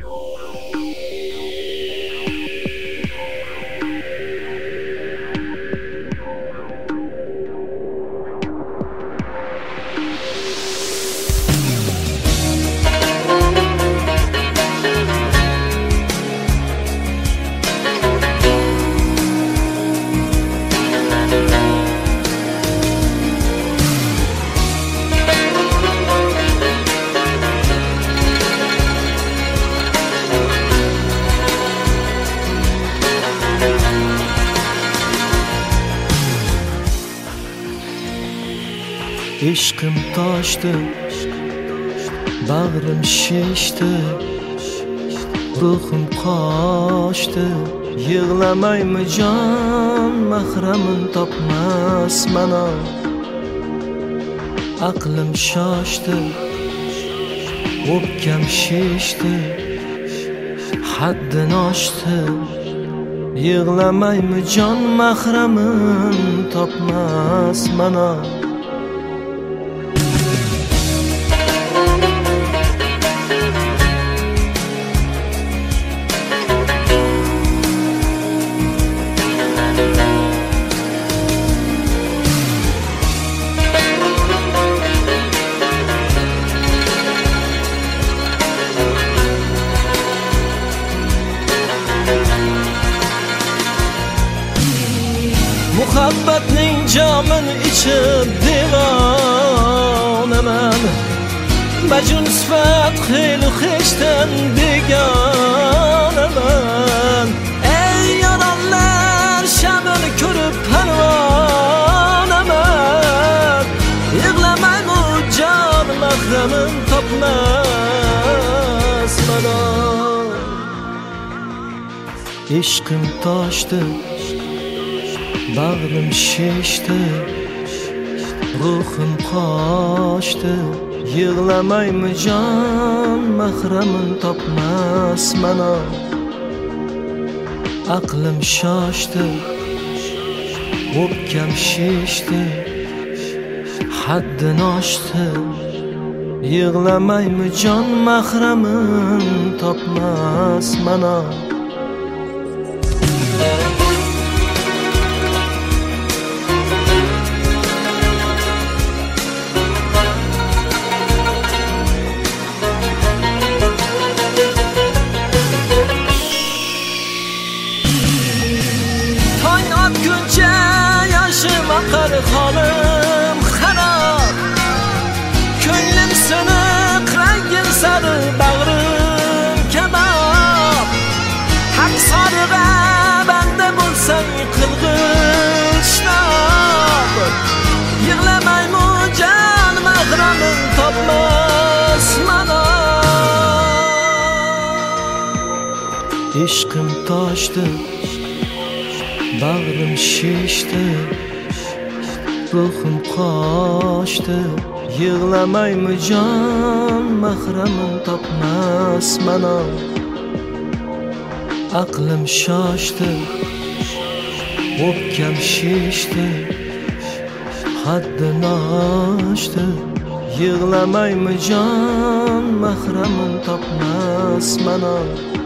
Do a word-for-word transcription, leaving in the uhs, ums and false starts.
Ishqim toshdi, bag'rim shishdi, ruhim qochdi. Yig'lamaymi jon, mahramim topmas mana. Aqlim shoshdi, o'pkam shishdi, haddini oshdi. Yig'lamaymi jon, mahramim topmas mana. Muhabbatning jamini ichib devonaman. Majnun sifat xeyli xeshdan begonaman. Ey yoronlar shamini ko'rib parvonaman. Yig'lamaymi jon, mahramim topmas mana. Ishqim toshdi, bag'rim shishdi, ruhim qochdi. Yig'lamaymi jon, mahramim topmas mana. Aqlim shoshdi, o'pkam shishdi, haddini oshdi. Yig'lamaymi jon, mahramim topmas mana. Günce yaşım akar halim xarab. Ko'nglim siniq, rangin sarı, bag'rim kebab. Haq sarıga banda bo'lsang qilg'ishlab. Yig'lamaymi jon, mahramim topmas mana. Ishqim toshdi, bag'rim shishdi, ruhim qochdi. Yig'lamaymi jon, mahramim topmas mana. Aqlim shoshdi, o'pkam shishdi, haddini oshdi. Yig'lamaymi jon, mahramim topmas mana.